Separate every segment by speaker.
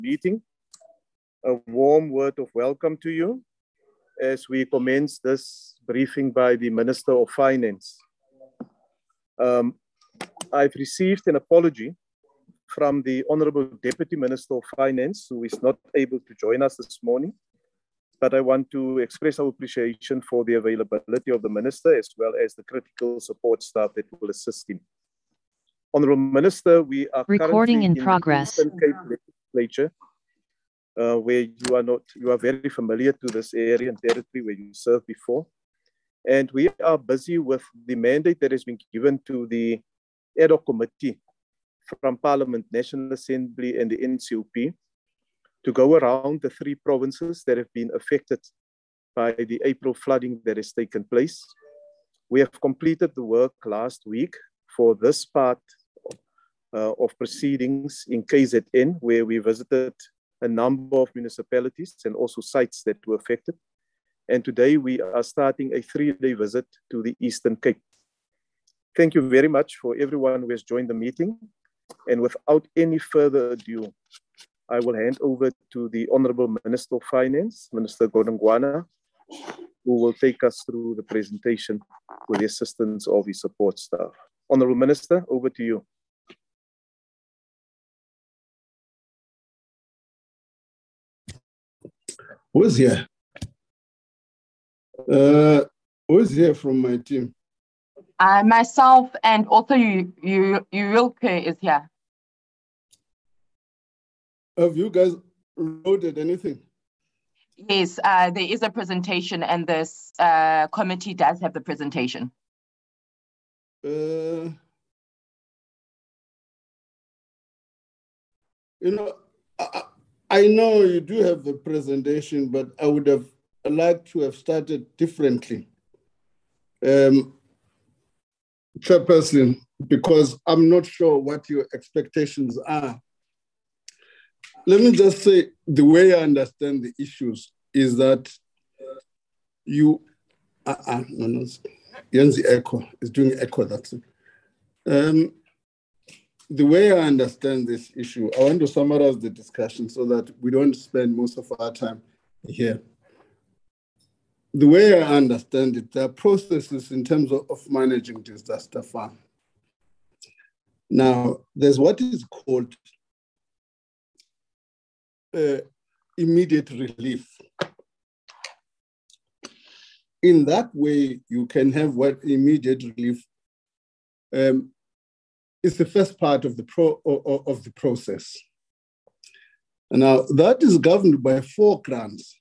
Speaker 1: meeting. A warm word of welcome to you as we commence this briefing by the Minister of Finance. I've received an apology from the Honorable Deputy Minister of Finance, who is not able to join us this morning, but I want to express our appreciation for the availability of the Minister as well as the critical support staff that will assist him. Honorable Minister, we are
Speaker 2: recording in progress.
Speaker 1: The Eastern Cape Legislature, where you are very familiar to this area and territory where you served before. And we are busy with the mandate that has been given to the ad hoc committee from Parliament, National Assembly and the NCOP to go around the 3 provinces that have been affected by the April flooding that has taken place. We have completed the work last week for this part of proceedings in KZN, where we visited a number of municipalities and also sites that were affected. And today we are starting a 3-day visit to the Eastern Cape. Thank you very much for everyone who has joined the meeting. And without any further ado, I will hand over to the Honorable Minister of Finance, Minister Godongwana, who will take us through the presentation with the assistance of his support staff. Honorable Minister, over to you.
Speaker 3: Who's here? Who's here from my team?
Speaker 4: Myself and also Yulke is here.
Speaker 3: Have you guys loaded anything?
Speaker 4: Yes, there is a presentation and this committee does have the presentation.
Speaker 3: You know, I know you do have the presentation, but I would have liked to have started differently. Chairperson, because I'm not sure what your expectations are. Let me just say, the way I understand the issues is that you, no, Yanzi echo, is doing echo, that's it. The way I understand this issue, I want to summarize the discussion so that we don't spend most of our time here. The way I understand it, there are processes in terms of managing disaster fund. Now, there's what is called immediate relief. In that way, you can have what immediate relief is the first part of the process. Now, that is governed by 4 grants.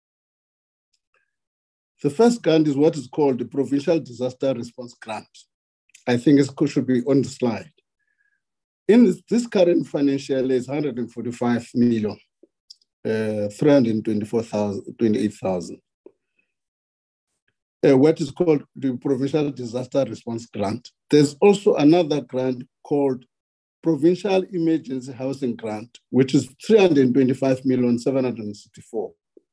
Speaker 3: The first grant is what is called the Provincial Disaster Response Grant. I think it should be on the slide. In this current financial year is 145 million, 328,000. What is called the Provincial Disaster Response Grant. There's also another grant called Provincial Emergency Housing Grant, which is 325,764.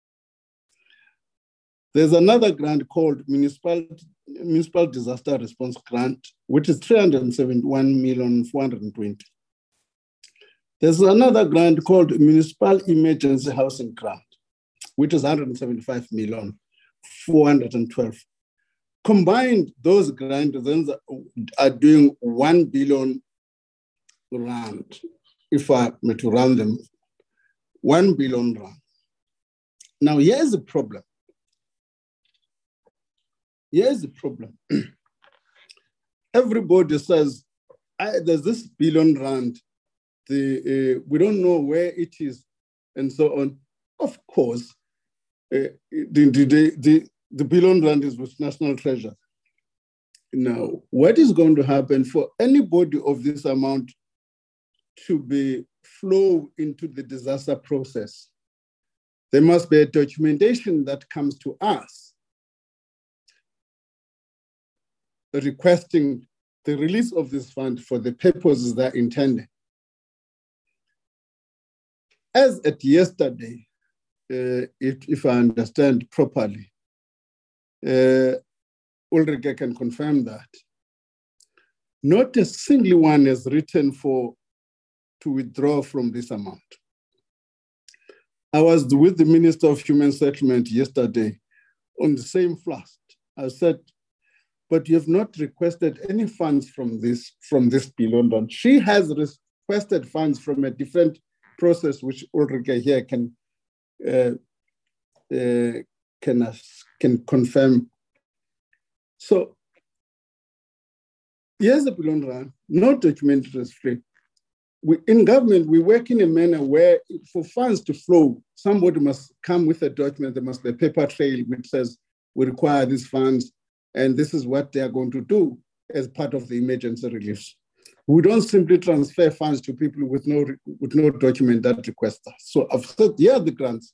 Speaker 3: There's another grant called Municipal Disaster Response Grant, which is 371,420. There's another grant called Municipal Emergency Housing Grant, which is 175,412. Combined, those grants are doing 1 billion rand, if I were to round them, 1 billion rand. Now, here's the problem. Here's the problem. Everybody says, there's this billion rand, we don't know where it is, and so on. Of course, the billion rand is with National Treasure. Now, what is going to happen for anybody of this amount to be flow into the disaster process? There must be a documentation that comes to us requesting the release of this fund for the purposes that are intended. As at yesterday, if I understand properly, Ulrike can confirm that, not a single one has written to withdraw from this amount. I was with the Minister of Human Settlement yesterday on the same flask. I said, but you have not requested any funds from this Beyond. She has requested funds from a different process, which Ulrike here can confirm. So here's the Beyond, no document is free. In government, we work in a manner where for funds to flow, somebody must come with a document, there must be a paper trail which says we require these funds and this is what they are going to do as part of the emergency reliefs. We don't simply transfer funds to people with no document that request us. So I've said, yeah, the grants.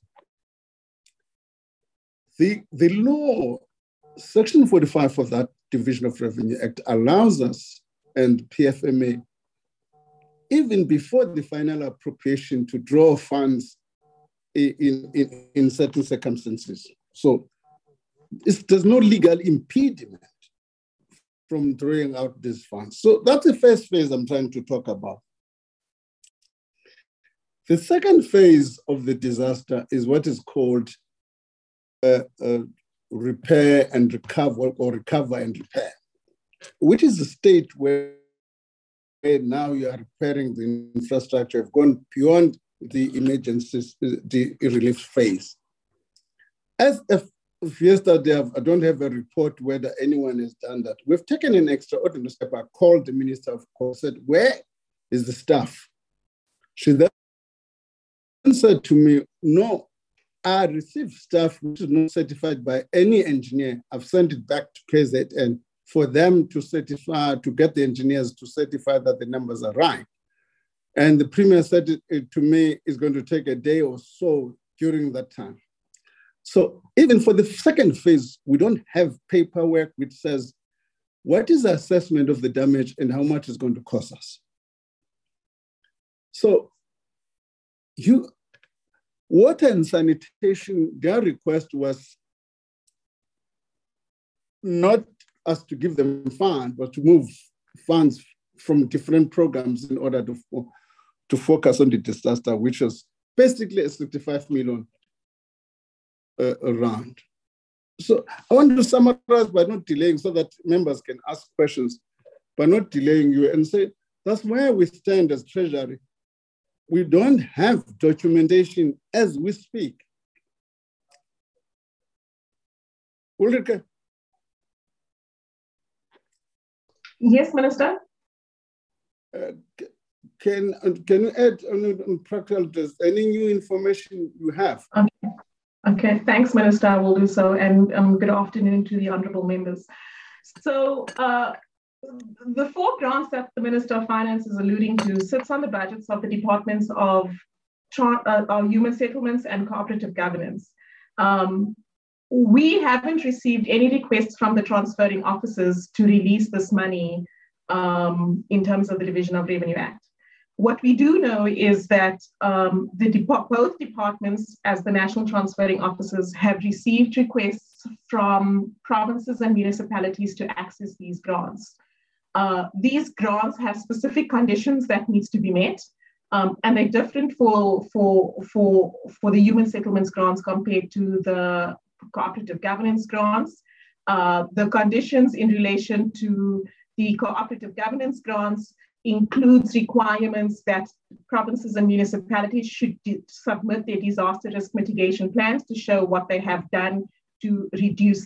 Speaker 3: The law, Section 45 of that Division of Revenue Act allows us and PFMA, even before the final appropriation, to draw funds in certain circumstances. So there's no legal impediment from drawing out these funds. So that's the first phase I'm trying to talk about. The second phase of the disaster is what is called repair and recover, or recover and repair, which is a state where now you are repairing the infrastructure, have gone beyond the emergencies, the relief phase. As of yesterday, I don't have a report whether anyone has done that. We've taken an extraordinary step. I called the Minister of Course, said, where is the staff? She then said to me, no, I received staff which is not certified by any engineer. I've sent it back to KZN for them to certify, to get the engineers to certify that the numbers are right. And the Premier said it to me is going to take a day or so during that time. So even for the second phase, we don't have paperwork which says, what is the assessment of the damage and how much it's going to cost us? So water and sanitation, their request was not us to give them funds, but to move funds from different programs in order to focus on the disaster, which was basically a 65 million round. So I want to summarize by not delaying so that members can ask questions, by not delaying you, and say, that's where we stand as Treasury. We don't have documentation as we speak. Ulrike?
Speaker 2: Yes, Minister.
Speaker 3: Can you add on practical, any new information you have?
Speaker 2: Okay, thanks, Minister. I will do so. And good afternoon to the honorable members. So the 4 grants that the Minister of Finance is alluding to sits on the budgets of the departments of human settlements and cooperative governance. We haven't received any requests from the transferring officers to release this money in terms of the Division of Revenue Act. What we do know is that both departments, as the national transferring officers, have received requests from provinces and municipalities to access these grants. These grants have specific conditions that needs to be met, and they're different for the human settlements grants compared to the cooperative governance grants. The conditions in relation to the cooperative governance grants includes requirements that provinces and municipalities should submit their disaster risk mitigation plans to show what they have done to reduce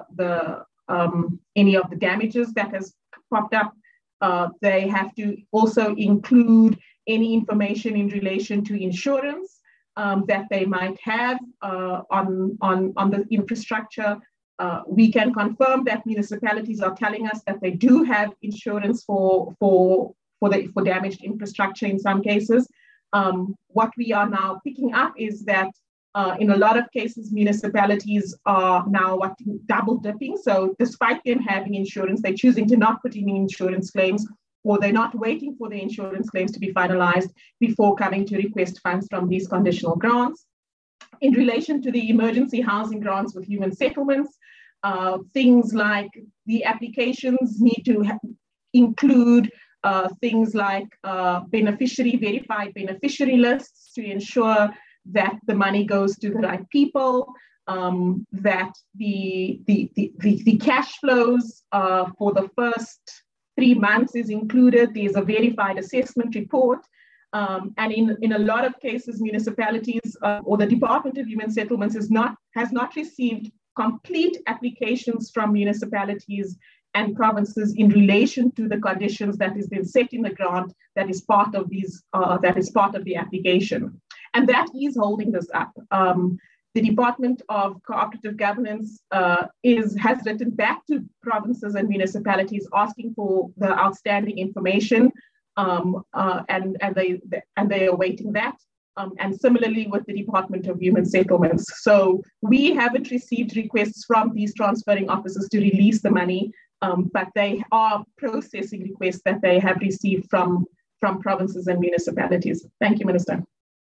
Speaker 2: any of the damages that has popped up. They have to also include any information in relation to insurance that they might have on the infrastructure. We can confirm that municipalities are telling us that they do have insurance for damaged infrastructure in some cases. What we are now picking up is that in a lot of cases, municipalities are now double dipping. So despite them having insurance, they're choosing to not put in insurance claims, or they're not waiting for the insurance claims to be finalized before coming to request funds from these conditional grants. In relation to the emergency housing grants with human settlements, things like the applications need to include things like verified beneficiary lists to ensure that the money goes to the right people, that the cash flows for the first 3 months is included. There's a verified assessment report. And in a lot of cases, municipalities or the Department of Human Settlements has not received complete applications from municipalities and provinces in relation to the conditions that has been set in the grant that is part of these that is part of the application, and that is holding this up. The Department of Cooperative Governance has written back to provinces and municipalities asking for the outstanding information, and they are awaiting that. And similarly with the Department of Human Settlements. So we haven't received requests from these transferring officers to release the money, but they are processing requests that they have received from provinces and municipalities. Thank you, Minister.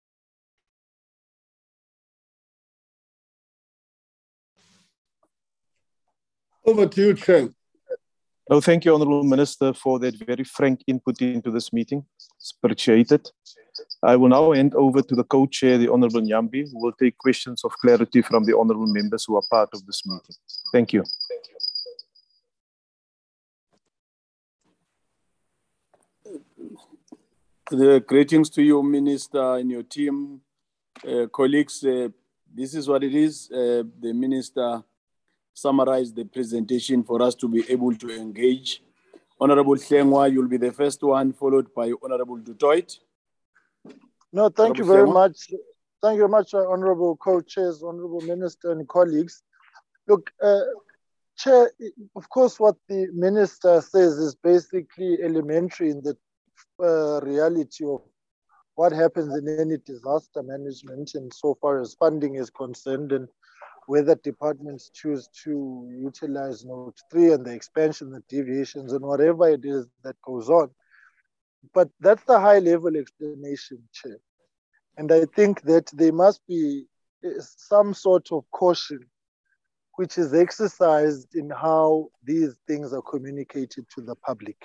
Speaker 3: Over to you, Chair.
Speaker 1: Oh, thank you, Honourable Minister, for that very frank input into this meeting. It's appreciated. I will now hand over to the co-chair, the Honourable Nyambi, who will take questions of clarity from the honourable members who are part of this meeting. Thank you.
Speaker 5: The greetings to you, Minister, and your team, colleagues. This is what it is. The Minister summarized the presentation for us to be able to engage. Honourable Hlengwa, you'll be the first one, followed by Honourable Du Toit.
Speaker 6: No, thank you very much. Thank you very much, Honourable Co-Chairs, Honourable Minister and colleagues. Look, Chair, of course, what the Minister says is basically elementary in the reality of what happens in any disaster management and so far as funding is concerned, and whether departments choose to utilize Note 3 and the expansion, the deviations, and whatever it is that goes on. But that's the high-level explanation, Chair. And I think that there must be some sort of caution which is exercised in how these things are communicated to the public.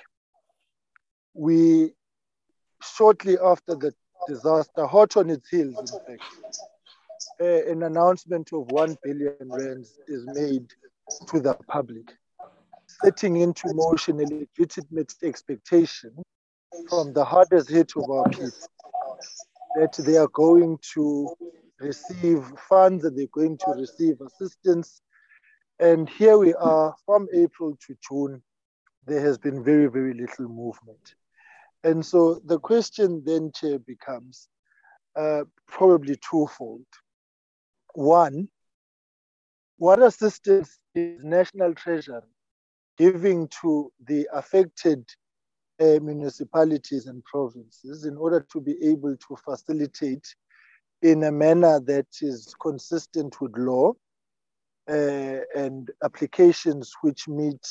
Speaker 6: We, shortly after the disaster, hot on its heels, in fact, an announcement of 1 billion rands is made to the public, setting into motion a legitimate expectation from the hardest hit of our people that they are going to receive funds, that they're going to receive assistance. And here we are, from April to June, there has been very, very little movement. And so the question then, Chair, becomes probably twofold. One, what assistance is National Treasury giving to the affected municipalities and provinces in order to be able to facilitate in a manner that is consistent with law and applications which meet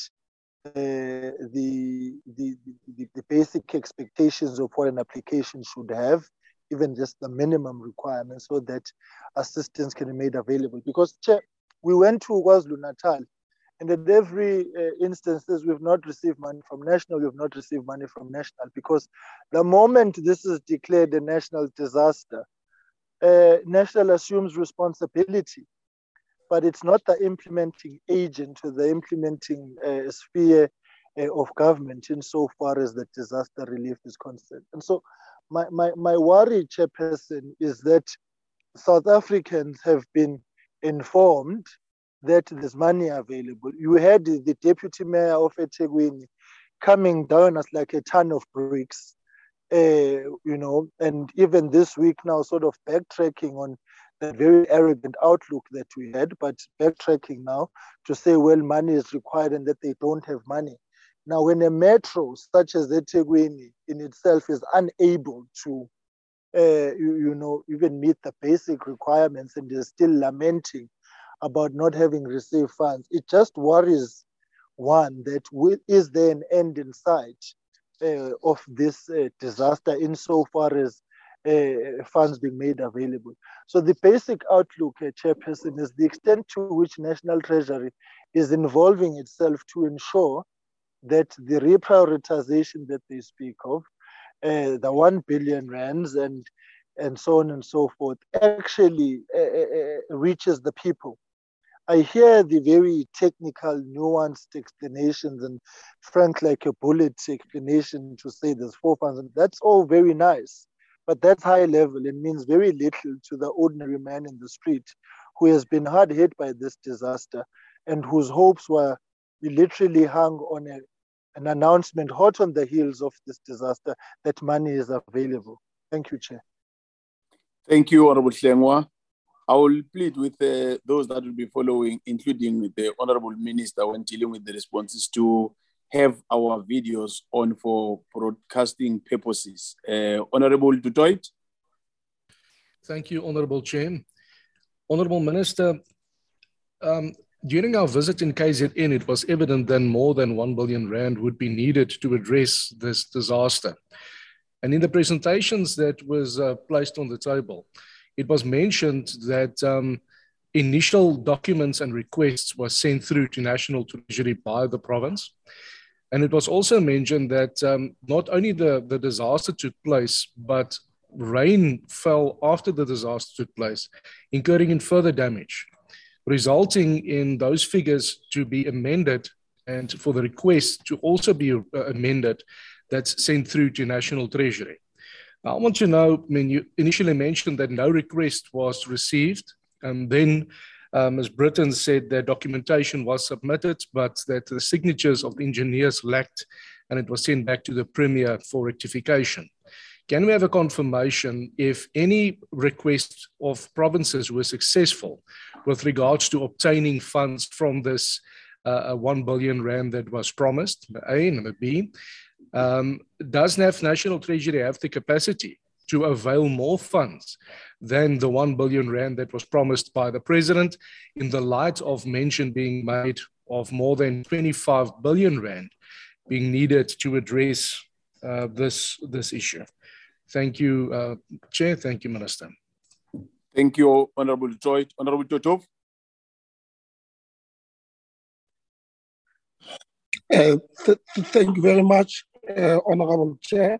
Speaker 6: the basic expectations of what an application should have, even just the minimum requirements, so that assistance can be made available. Because, Chair, we went to KwaZulu-Natal, and at every instances, we've not received money from national, we've not received money from national, because the moment this is declared a national disaster, national assumes responsibility, but it's not the implementing agent or the implementing sphere of government insofar as the disaster relief is concerned. And so my worry, Chairperson, is that South Africans have been informed that there's money available. You had the Deputy Mayor of eThekwini coming down as like a ton of bricks, you know, and even this week now sort of backtracking on the very arrogant outlook that we had, but backtracking now to say, well, money is required and that they don't have money. Now, when a metro such as eThekwini in itself is unable to, you know, even meet the basic requirements and is still lamenting about not having received funds, it just worries one that is there an end in sight of this disaster insofar as funds being made available. So the basic outlook, Chairperson, is the extent to which National Treasury is involving itself to ensure that the reprioritization that they speak of, the 1 billion rands and and so on and so forth actually reaches the people. I hear the very technical, nuanced explanations and frank like a bullet explanation to say there's 4 funds. That's all very nice, but that's high level and means very little to the ordinary man in the street who has been hard hit by this disaster and whose hopes were literally hung on an announcement hot on the heels of this disaster that money is available. Thank you, Chair.
Speaker 5: Thank you, Honorable Hlengwa. I will plead with those that will be following, including with the Honorable Minister when dealing with the responses, to have our videos on for broadcasting purposes. Honorable Du Toit.
Speaker 7: Thank you, Honorable Chair. Honorable Minister, during our visit in KZN, it was evident that more than 1 billion rand would be needed to address this disaster. And in the presentations that was placed on the table, it was mentioned that initial documents and requests were sent through to National Treasury by the province. And it was also mentioned that not only the disaster took place, but rain fell after the disaster took place, incurring in further damage, resulting in those figures to be amended and for the request to also be amended that's sent through to National Treasury. I want to know, I mean, you initially mentioned that no request was received, and then Ms. Britton said that documentation was submitted, but that the signatures of the engineers lacked, and it was sent back to the Premier for rectification. Can we have a confirmation if any request of provinces were successful with regards to obtaining funds from this 1 billion rand that was promised? A. Number B, does National Treasury have the capacity to avail more funds than the 1 billion rand that was promised by the President, in the light of mention being made of more than 25 billion rand being needed to address this issue? Thank you, Chair. Thank you, Minister.
Speaker 5: Thank you, Honorable Du Toit. Honorable Totov.
Speaker 8: Thank you very much, Honorable Chair.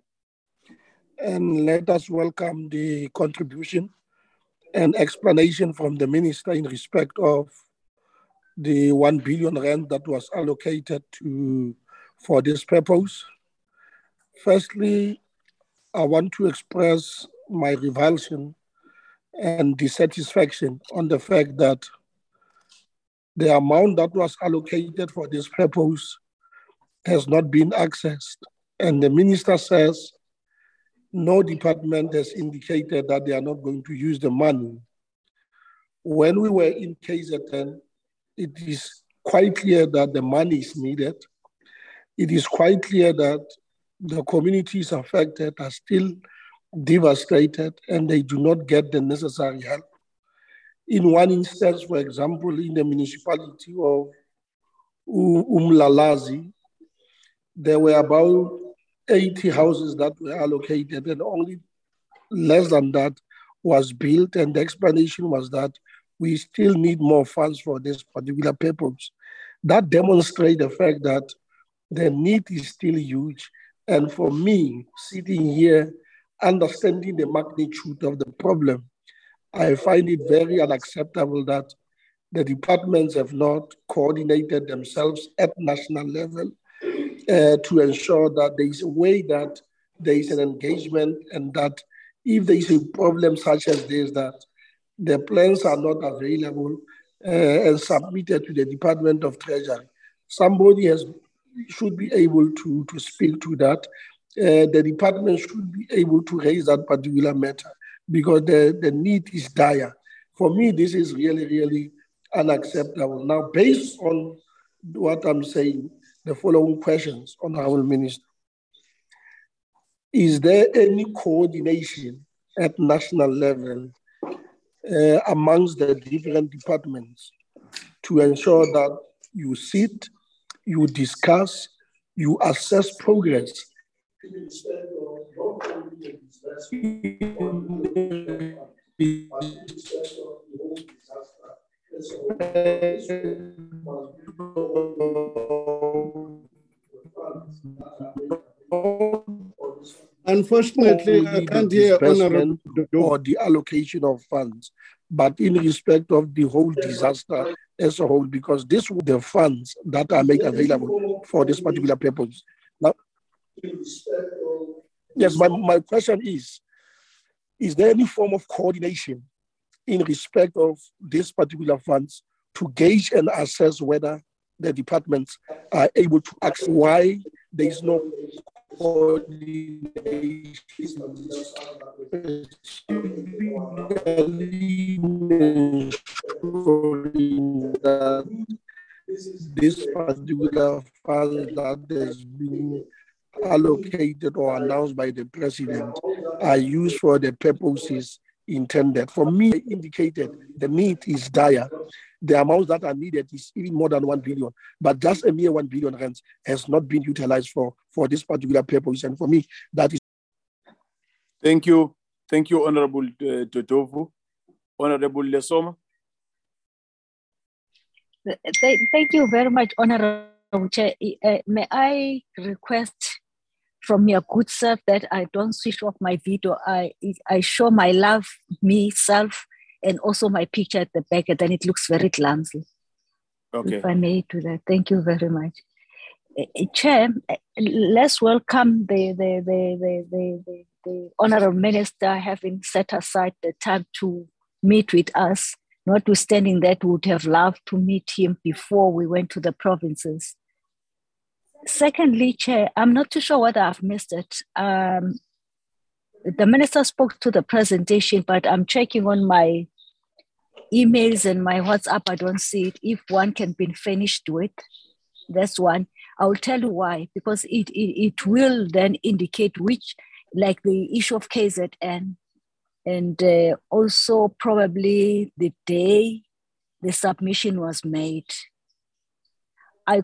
Speaker 8: And let us welcome the contribution and explanation from the Minister in respect of the 1 billion rand that was allocated for this purpose. Firstly, I want to express my revulsion and dissatisfaction on the fact that the amount that was allocated for this purpose has not been accessed. And the Minister says no department has indicated that they are not going to use the money. When we were in KZN, it is quite clear that the money is needed. It is quite clear that the communities affected are still devastated and they do not get the necessary help. In one instance, for example, in the municipality of Umlalazi, there were about 80 houses that were allocated and only less than that was built. And the explanation was that we still need more funds for this particular purpose. That demonstrates the fact that the need is still huge. And for me, sitting here, understanding the magnitude of the problem, I find it very unacceptable that the departments have not coordinated themselves at national level to ensure that there is a way that there is an engagement, and that if there is a problem such as this, that the plans are not available and submitted to the Department of Treasury. Somebody should be able to speak to that. The department should be able to raise that particular matter because the need is dire. For me, this is really, really unacceptable. Now, based on what I'm saying, the following questions, Honorable Minister. Is there any coordination at national level amongst the different departments to ensure that you sit, you discuss, you assess progress instead of not only
Speaker 3: Unfortunately, I can't hear Honorable
Speaker 8: or the allocation of funds, but in respect of the whole disaster as a whole, because this were the funds that are made available for this particular purpose. Now, yes, my question is there any form of coordination in respect of these particular funds to gauge and assess whether the departments are able to ask why there is no coordination, that this particular fund that has been allocated or announced by the president are used for the purposes intended. For me, indicated the need is dire. The amounts that are needed is even more than 1 billion, but just a mere 1 billion rands has not been utilized for this particular purpose. And for me, that is.
Speaker 5: Thank you. Thank you, Honorable Totovu. Honorable Lesoma.
Speaker 9: Thank you very much, Honorable Chair. May I request from your good self that I don't switch off my video. I show my love, myself, and also my picture at the back, and then it looks very clumsy.
Speaker 5: Okay.
Speaker 9: If I may do that, thank you very much. Chair, let's welcome the Honorable Minister having set aside the time to meet with us, notwithstanding that we would have loved to meet him before we went to the provinces. Secondly, Chair, I'm not too sure whether I've missed it. The Minister spoke to the presentation, but I'm checking on my emails and my WhatsApp. I don't see it. If one can be finished with, that's one. I will tell you why, because it will then indicate which, like the issue of KZN, and also probably the day the submission was made. I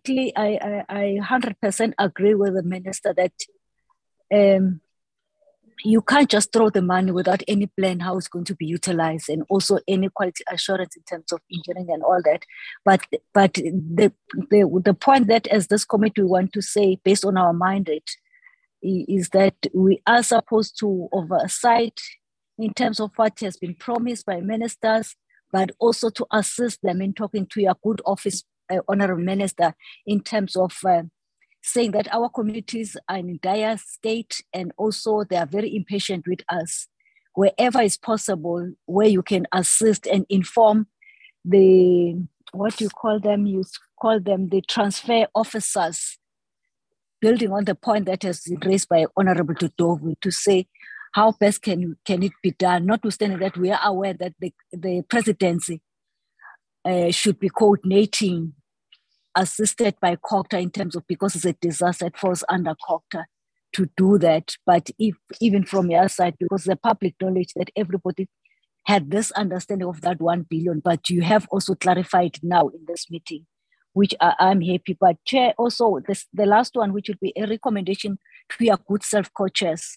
Speaker 9: 100% agree with the Minister that you can't just throw the money without any plan how it's going to be utilized, and also any quality assurance in terms of engineering and all that. But the point that as this committee want to say, based on our mandate, is that we are supposed to oversight in terms of what has been promised by ministers, but also to assist them in talking to your good office, Honorable Minister, in terms of saying that our communities are in dire state, and also they are very impatient with us. Wherever is possible, where you can assist and inform the, what you call them? You call them the transfer officers, building on the point that has been raised by Honorable Totovu, to say how best can it be done, notwithstanding that we are aware that the presidency should be coordinating, assisted by COGTA in terms of, because it's a disaster, it falls under COGTA to do that. But if even from your side, because the public knowledge that everybody had this understanding of that 1 billion, but you have also clarified now in this meeting, which I'm happy. But Chair, also the last one, which would be a recommendation to your good self-co-chairs,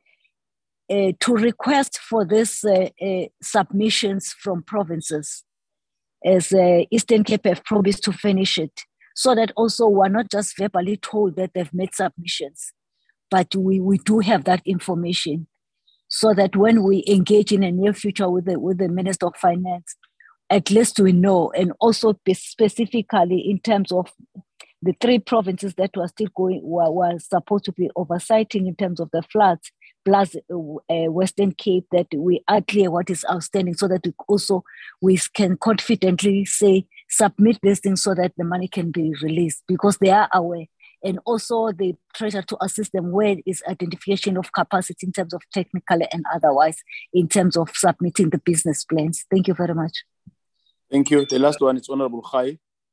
Speaker 9: to request for this submissions from provinces, as Eastern Cape have promised to finish it, so that also we're not just verbally told that they've made submissions, but we do have that information, so that when we engage in a near future with the Minister of Finance, at least we know, and also specifically in terms of the 3 provinces that were still were supposed to be oversighting in terms of the floods, plus Western Cape, that we are clear what is outstanding, so that we can confidently say, submit this thing so that the money can be released, because they are aware. And also the treasurer to assist them where is identification of capacity in terms of technical and otherwise, in terms of submitting the business plans. Thank you very much.
Speaker 5: Thank you. The last one is Honorable Khai.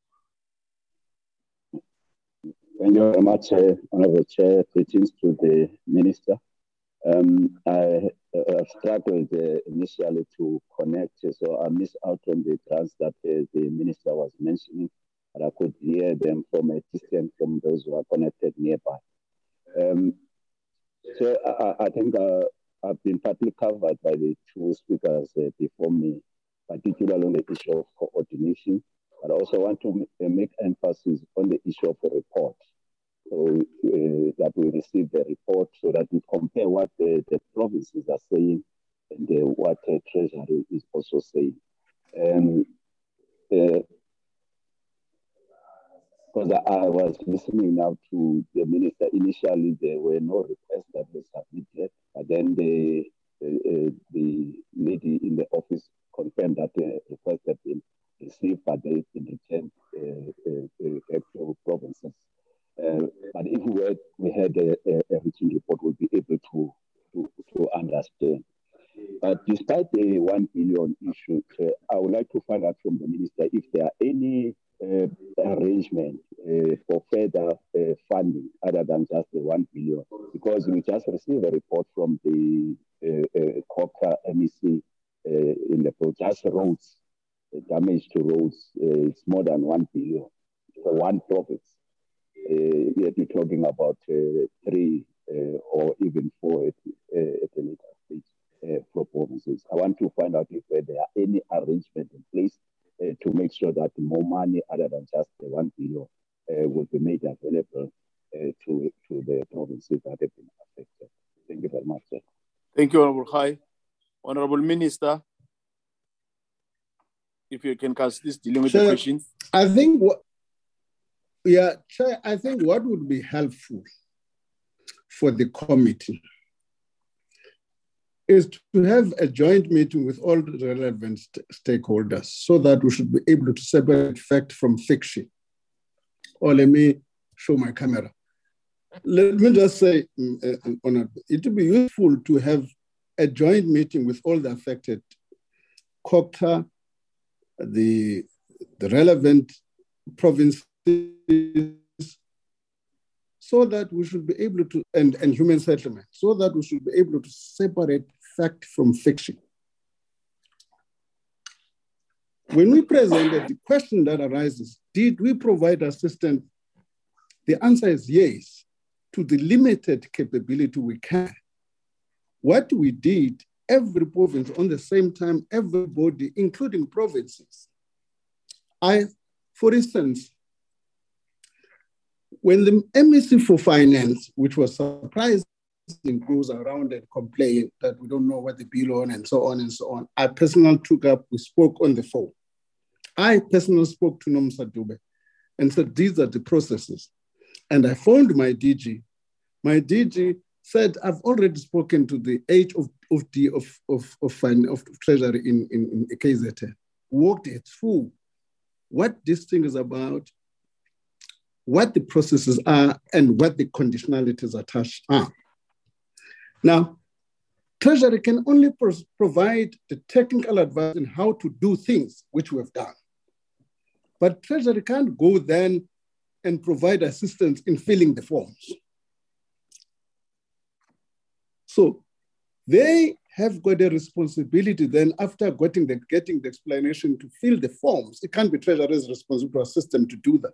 Speaker 10: Thank you very much, Honorable Chair. Greetings to the Minister. I struggled initially to connect, so I missed out on the grants that the Minister was mentioning, but I could hear them from a distance from those who are connected nearby. So I think I've been partly covered by the 2 speakers before me, particularly on the issue of coordination, but I also want to make emphasis on the issue of a report. that we receive the report so that we compare what the provinces are saying and what Treasury is also saying. Because I was listening now to the minister, initially there were no requests that were submitted, but then the lady in the office confirmed that the requests have been received, but they've been returned back to provinces. But if we had a written report, we'll be able to understand. But despite the 1 billion issue, I would like to find out from the minister if there are any arrangement for further funding other than just the 1 billion, because we just received a report from the COCA MEC in the just roads, damage to roads. It's more than 1 billion for one province. Yet we're talking about 3 or even 4 at a later stage for provinces. I want to find out if there are any arrangement in place to make sure that more money other than just the 1 billion will be made available to the provinces that have been affected. Thank you very much, sir.
Speaker 5: Thank you, Honorable Khai. Honorable Minister, if you can cast this dealing with the question.
Speaker 3: I think Chair, I think what would be helpful for the committee is to have a joint meeting with all the relevant stakeholders so that we should be able to separate fact from fiction. Or let me show my camera. Let me just say, it would be useful to have a joint meeting with all the affected COCTA, the relevant provinces, so that we should be able to, and human settlement, so that we should be able to separate fact from fiction. When we presented the question that arises, did we provide assistance? The answer is yes, to the limited capability we can. What we did, every province on the same time, everybody, including provinces. For instance, when the MEC for Finance, which was surprising, goes around and complain that we don't know what the bill on and so on and so on, I personally took up, we spoke on the phone. I personally spoke to Nomsa Dube and said, these are the processes. And I phoned my DG. My DG said, I've already spoken to the H of Treasury in KZN, walked it through what this thing is about, what the processes are, and what the conditionalities attached are. Now, Treasury can only provide the technical advice on how to do things, which we have done. But Treasury can't go then and provide assistance in filling the forms. So they have got a responsibility then after getting the explanation to fill the forms. It can't be Treasury's responsibility to assist them to do that.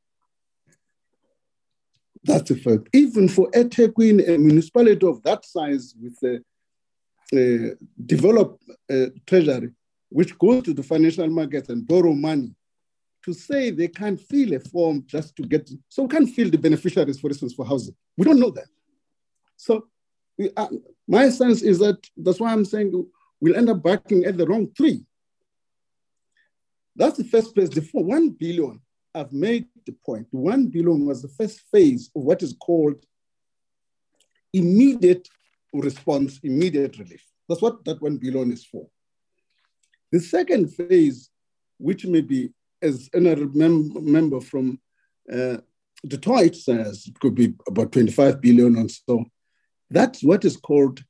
Speaker 3: That's the fact. Even for eThekwini, a municipality of that size with a developed treasury, which goes to the financial markets and borrow money, to say they can't fill a form just to get, so we can't fill the beneficiaries, for instance, for housing. We don't know that. So my sense is that, that's why I'm saying we'll end up backing at the wrong 3. That's the first place. The 1 billion, I've made the point. 1 billion was the first phase of what is called immediate response, immediate relief. That's what that 1 billion is for. The second phase, which may be, as another member from Detroit says, it could be about 25 billion or so. That's what is called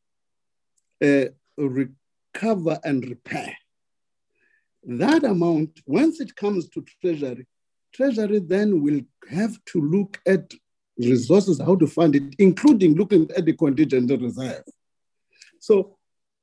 Speaker 3: recover and repair. That amount, once it comes to Treasury, Treasury then will have to look at resources, how to fund it, including looking at the contingent reserve. So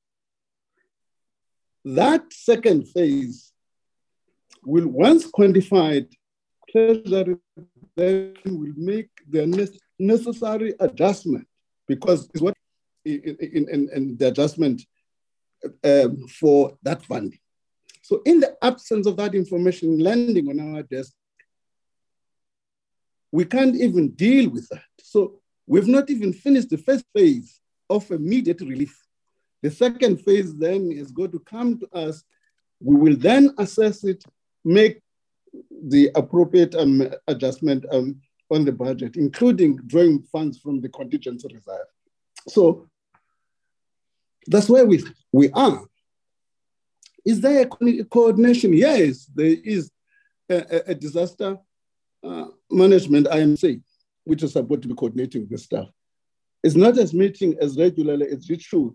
Speaker 3: that second phase will, once quantified, Treasury then will make the necessary adjustment, because it's what in the adjustment for that funding. So in the absence of that information landing on our desk, we can't even deal with that. So we've not even finished the first phase of immediate relief. The second phase then is going to come to us. We will then assess it, make the appropriate adjustment on the budget, including drawing funds from the contingency reserve. So that's where we are. Is there a coordination? Yes, there is a disaster management IMC, which is supposed to be coordinating this stuff. It's not as meeting as regularly as it should,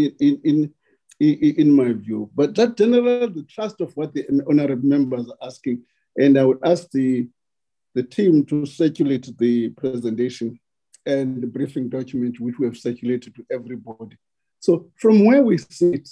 Speaker 3: in my view. But that general, the trust of what the honorable members are asking, and I would ask the team to circulate the presentation and the briefing document, which we have circulated to everybody. So from where we sit,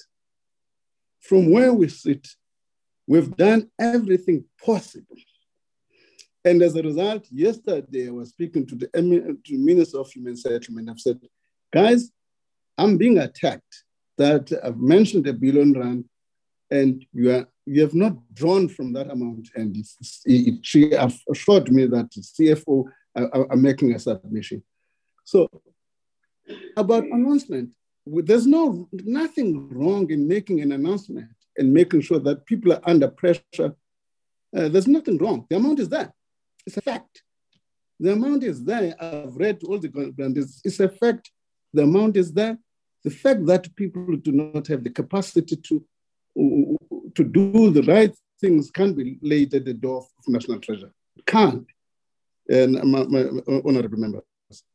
Speaker 3: we've done everything possible. And as a result, yesterday I was speaking to the Minister of Human Settlement. I've said, guys, I'm being attacked that I've mentioned R1 billion and you have not drawn from that amount. And she assured me that the CFO are making a submission. So about announcement, there's nothing wrong in making an announcement and making sure that people are under pressure. There's nothing wrong. The amount is there. It's a fact. The amount is there. I've read all the guidelines. It's a fact. The amount is there. The fact that people do not have the capacity to do the right things can be laid at the door of National Treasury. Can't. And my honorable members.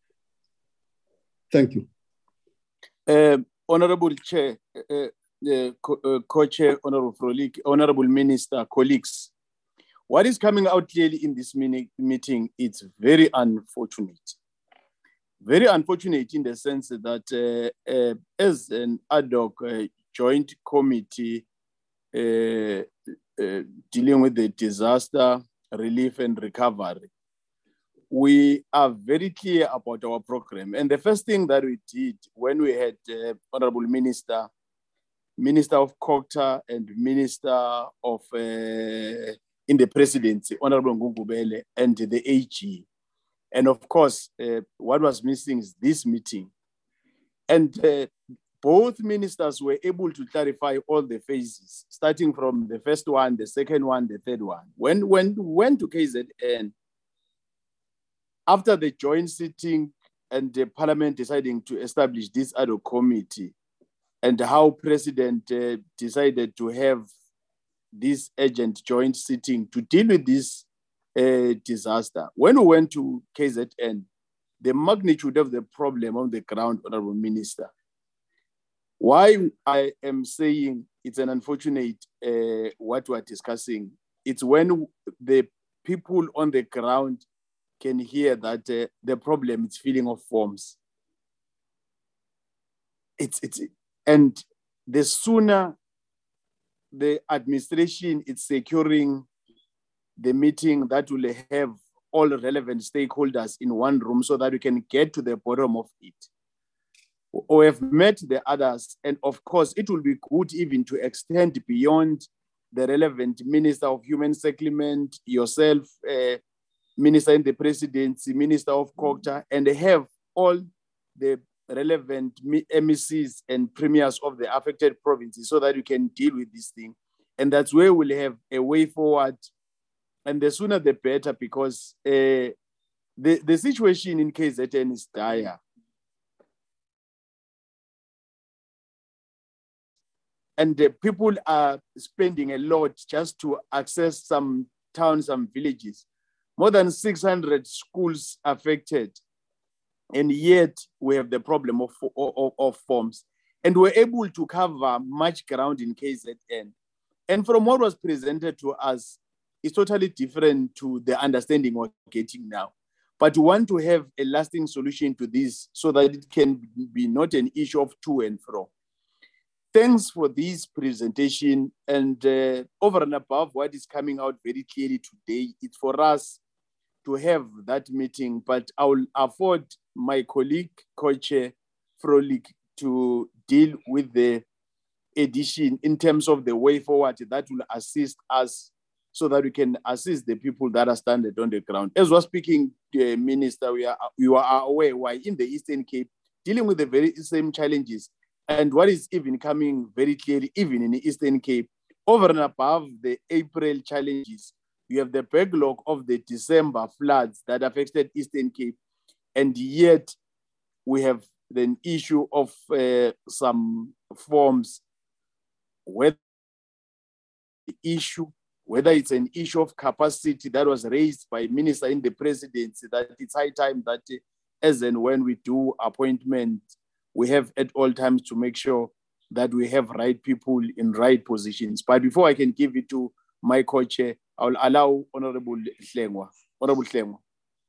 Speaker 3: Thank you.
Speaker 5: Honorable Chair, Co-Chair, Honorable Frolik, Honorable Minister, colleagues, what is coming out clearly in this meeting, it's very unfortunate. Very unfortunate in the sense that as an ad hoc joint committee dealing with the disaster relief and recovery, we are very clear about our program. And the first thing that we did when we had Honorable Minister of COGTA and Minister of in the Presidency, Honorable Ngugubele, and the AG. And of course, what was missing is this meeting. And both ministers were able to clarify all the phases, starting from the first one, the second one, the third one. When we went to KZN, after the joint sitting and the Parliament deciding to establish this ad hoc committee, and how President decided to have this urgent joint sitting to deal with this disaster. When we went to KZN, the magnitude of the problem on the ground, Honorable Minister, why I am saying it's an unfortunate what we're discussing, it's when the people on the ground can hear that the problem is filling of forms. And the sooner the administration is securing the meeting, that will have all relevant stakeholders in one room so that we can get to the bottom of it. We have met the others, and of course, it will be good even to extend beyond the relevant Minister of Human Settlement, yourself, Minister in the Presidency, Minister of COGTA, and have all the relevant MECs and premiers of the affected provinces so that you can deal with this thing. And that's where we'll have a way forward. And the sooner the better, because the situation in KZN is dire. And the people are spending a lot just to access some towns, some villages. More than 600 schools affected. And yet we have the problem of forms. And we're able to cover much ground in KZN. And from what was presented to us, it's totally different to the understanding we're getting now. But we want to have a lasting solution to this so that it can be not an issue of to and fro. Thanks for this presentation. And over and above what is coming out very clearly today, it's for us to have that meeting, but I will afford my colleague, Co-Chair Frolik, to deal with the addition in terms of the way forward that will assist us so that we can assist the people that are stranded on the ground. As we're speaking, Minister, you are aware why in the Eastern Cape, dealing with the very same challenges, and what is even coming very clearly, even in the Eastern Cape, over and above the April challenges, you have the backlog of the December floods that affected Eastern Cape, and yet we have the issue of some forms, whether it's an issue of capacity that was raised by minister in the presidency, that it's high time that as and when we do appointment, we have at all times to make sure that we have right people in right positions. But before I can give it to my co-chair, I will allow Honorable Hlengwa. Honorable Hlengwa.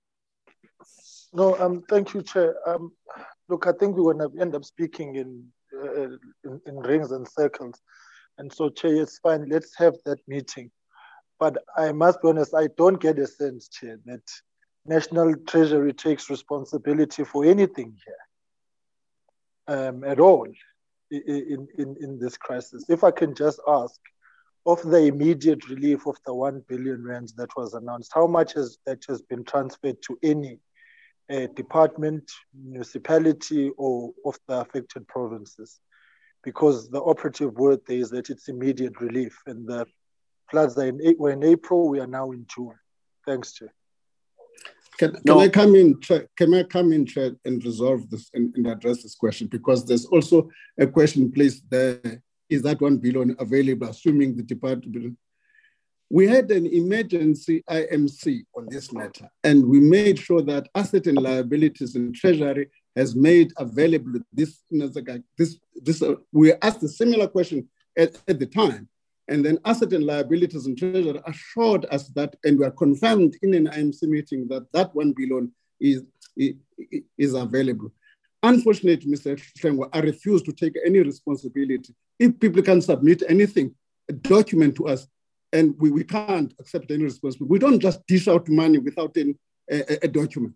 Speaker 6: No, thank you, Chair. Look, I think we're going to end up speaking in rings and circles. And so, Chair, it's fine. Let's have that meeting. But I must be honest, I don't get a sense, Chair, that National Treasury takes responsibility for anything here at all in this crisis. If I can just ask, of the immediate relief of the 1 billion rands that was announced, how much has been transferred to any department, municipality, or of the affected provinces? Because the operative word there is that it's immediate relief, and the floods were in April, we are now in June. Thanks, Chair.
Speaker 3: Can I come in, Chair, and resolve this and address this question? Because there's also a question placed there. Is that 1 billion available, assuming the department? We had an emergency IMC on this matter, and we made sure that asset and liabilities and Treasury has made available this. We asked a similar question at the time, and then asset and liabilities and Treasury assured us that, and we are confirmed in an IMC meeting that 1 billion is available. Unfortunately, Mr. Hlengwa, I refuse to take any responsibility. If people can submit anything, a document to us, and we can't accept any responsibility. We don't just dish out money without a document.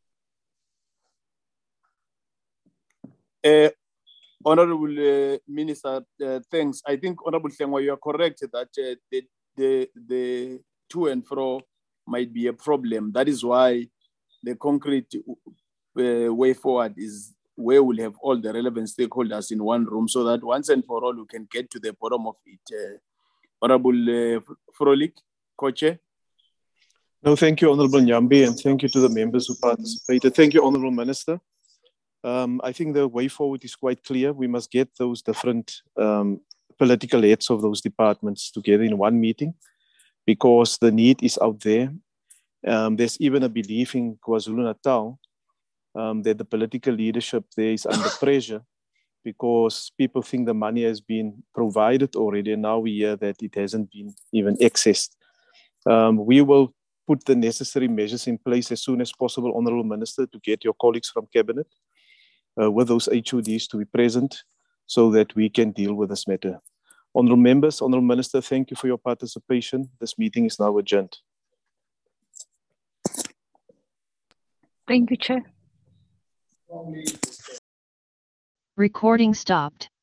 Speaker 5: Honorable Minister, thanks. I think, Honorable Hlengwa, you are correct that the to and fro might be a problem. That is why the concrete way forward is where we'll have all the relevant stakeholders in one room, so that once and for all we can get to the bottom of it. Honorable Frolik, Co-Chair.
Speaker 1: No, thank you, Honorable Nyambi, and thank you to the members who participated. Thank you, Honorable Minister. I think the way forward is quite clear. We must get those different political heads of those departments together in one meeting, because the need is out there. There's even a belief in KwaZulu-Natal that the political leadership there is under pressure, because people think the money has been provided already, and now we hear that it hasn't been even accessed. We will put the necessary measures in place as soon as possible, Honourable Minister, to get your colleagues from Cabinet with those HODs to be present so that we can deal with this matter. Honourable members, Honourable Minister, thank you for your participation. This meeting is now adjourned.
Speaker 9: Thank you, Chair.
Speaker 11: Recording stopped.